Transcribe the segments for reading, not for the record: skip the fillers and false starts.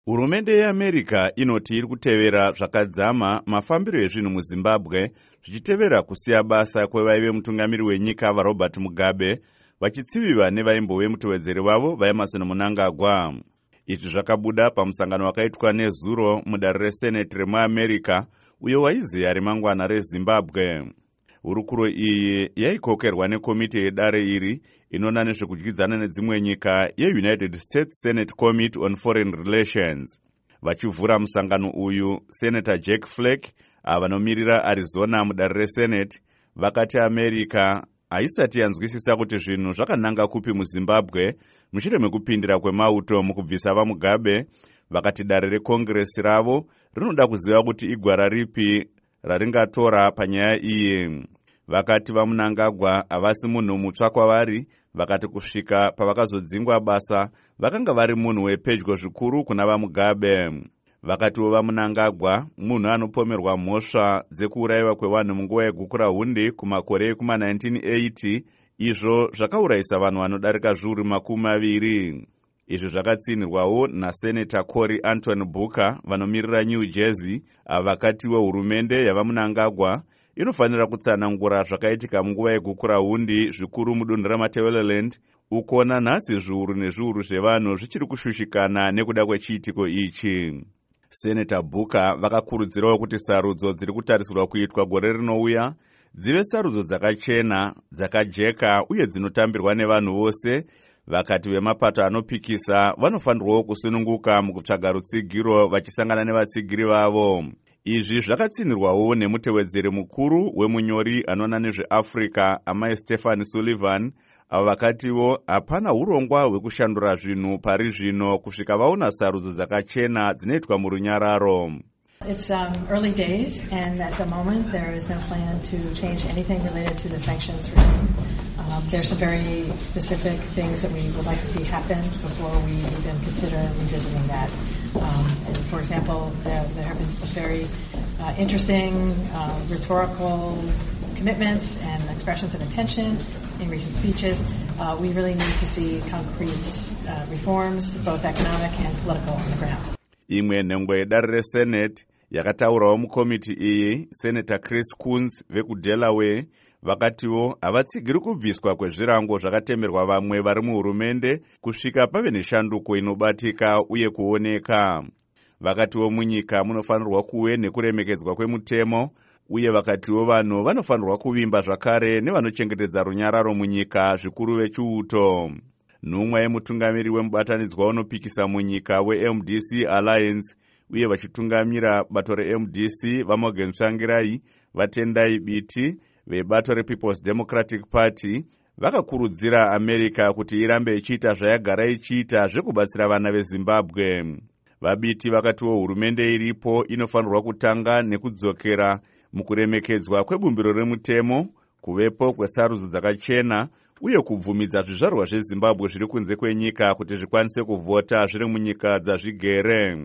Hurumende yeAmerica inoti iri kutevera zvakadzama mafambiro ezvinhu muZimbabwe zvichitevera kusiya basa kwevaive mutungamiri wenyika vaRobert Mugabe vachitsiviwa nevaimbove mutevedzeri wavo vaEmmerson Mnangagwa. Izvi zvakabuda pamusangano wakaitwa nezuro mudare reSenate remuAmerica uyo waiziya remangwana reZimbabwe. Hurukuro iyi yaikokerwa nekomiti yedare iri inoona nezvekudyidzana nedzimwe nyika yeUnited States Senate Committee on Foreign Relations. Vachivhura musangano uyu, Senator Jack Flake avanomiririra Arizona mudare reSenate vakati America haisati yanzwisisa kuti zvinhu zvakananga kupi muZimbabwe mushure mekupindira kwemauto mukubvisa vaMugabe. Vakati dare rekongresi ravo rinoda kuziva kuti igwara ripi raringatora panyaya iyi. Vakati vaMnangagwa havasi munhu mutsva kwavari, vakati kusvika pavakazodzingwa basa vakanga vari munhu wepedyo zvikuru kuna vaMugabe. Vakatiwo vaMnangagwa munhu anopomerwa mhosva dzekuurayiwa kwevanhu munguva yegukura hundi kumakore ekuma1980, izvo zvakaurayisa vanhu vanodarika zviuru 20. Izvi zvakatsinirwawo naSenator Cory Anton Booker vanomirira New Jersey, vakatiwo hurumende yavaMnangagwa inofanira kutsanangura zvakaitika munguva yegukura hundi zvikuru mudunhu raMatabeleland, uko nanhasi zviuru nezviuru zvevanhu zvichiri kushushikana nekuda kwechiitiko ichi. Senator Booker vakakurudzirawo kuti sarudzo dziri kutarisirwa kuitwa gore rinouya dzive sarudzo dzakachena, dzakajeka uye dzinotambirwa nevanhu vose. Vakati vemapato anopikisa vanofanirwawo kusununguka mukutsvaga rutsigiro vachisangana nevatsigiri vavo. Izvi zvakatsinirwawo nemutevedzeri mukuru wemunyori anoona nezveAfrica Amai Stephen Sullivan, avo vakatiwo hapana urongwa hwekushandura zvinhu pari zvino kusvika vaona sarudzo dzakachena dzinoitwa murunyararo. It's early days, and at the moment there is no plan to change anything related to the sanctions regime. There's some very specific things that we would like to see happen before we even consider revisiting that. And for example, there have been some very interesting rhetorical commitments and expressions of intention in recent speeches. We really need to see concrete reforms, both economic and political, on the ground. Imwe nhengo yedare reSenate yakataurawo mukomiti iyi, Senator Chris Coons vekuDelaware, vakatiwo havatsigiri kubviswa kwezvirango zvakatemerwa vamwe vari muhurumende kusvika pave neshanduko inobatika uye kuoneka. Vakatiwo munyika munofanirwa kuve nekuremekedzwa kwemutemo, uye vakatiwo vanhu vanofanirwa kuvimba zvakare nevanochengetedza runyararo munyika, zvikuru vechiuto. Nhumwa yemutungamiri wemubatanidzwa unopikisa munyika weMDC Alliance uye vachitungamira bato reMDC vaMorgan Tsvangirai, vaTendai Biti vebato rePeople's Democratic Party vakakurudzira America kuti irambe ichiita zvayagara ichiita zvekubatsira vana veZimbabwe. VaBiti vakatiwo hurumende iripo inofanirwa kutanga nekudzokera mukuremekedzwa kwebumbiro remutemo, kuvepo kwesarudzo dzakachena uye kubvumidza zvizvarwa zveZimbabwe zviri kunze kwenyika kuti zvikwanise kuvhota zviri munyika dzazvigere.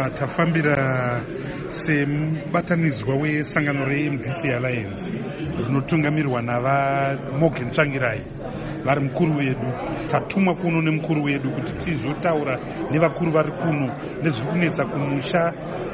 Tafambira semubatanidzwa wesangano reMDC Alliance rinotungamirwa navaMorgan Tsvangirai vari mukuru wedu. Tatumwa kuno nemukuru wedu kuti tizotaura nevakuru vari kuno nezviri kunetsa kumusha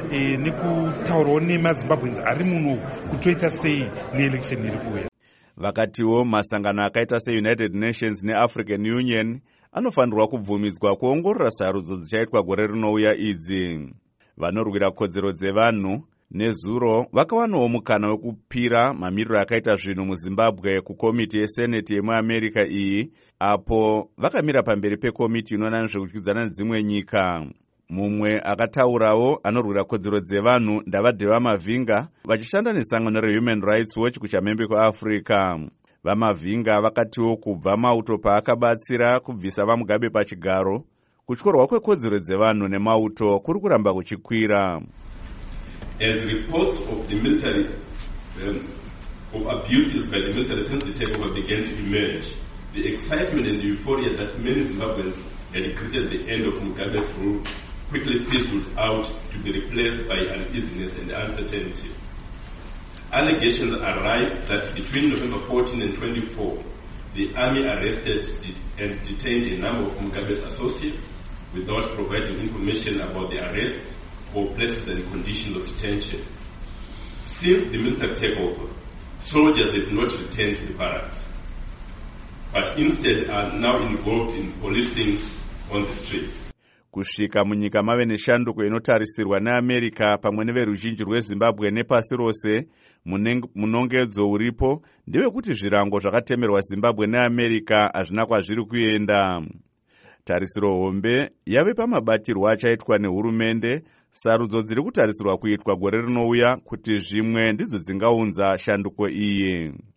nekutaurawo nemaZimbabweans ari muno kutoita sei neelection iri kuuya. Vakatiwo masangano akaita seUnited Nations neAfrican Union anofanirwa kubvumidzwa kuongorora sarudzo dzichaitwa gore rinouya idzi. Vanorwira kodzero dzevanhu nezuro vakawanawo mukana wekupira mamiriro akaita zvinhu muZimbabwe kukomiti yeSenate yemuAmerica iyi, apo vakamira pamberi pekomiti inoona nezvekudyidzana nedzimwe nyika. Mumwe akataurawo anorwira kodzero dzevanhu ndavadheva Mavinga vachishanda nesangano reHuman Rights Watch kuchamhembe kweAfrica. VaMavinga vakatiwo kubva mauto paakabatsira kubvisa vaMugabe pachigaro, kutyorwa kwekodzero dzevanhu nemauto kuri kuramba kuchikwira. As reports of the military of abuses by the military since the takeover began to emerge, the excitement and the euphoria that many Zimbabweans had greeted the end of Mugabe's rule quickly fizzled out to be replaced by uneasiness and uncertainty. Allegations arrived that between November 14 and 24, the army arrested and detained a number of Mugabe's associates, without providing information about the arrests or places and conditions of detention. Since the military takeover, soldiers have not returned to the barracks, but instead are now involved in policing on the streets. Kusvika munyika mave neshanduko inotarisirwa neAmerica pamwe neveruzhinji rweZimbabwe nepasi rose, munongedzo uripo ndewekuti zvirango zvakatemerwa Zimbabwe neAmerica hazvina kwazviri kuenda. Tarisiro hombe yave pamabatirwo achaitwa nehurumende, sarudzo dziri kutarisirwa kuitwa gore rinouya kuti zvimwe ndidzo dzingaunza shanduko iyi.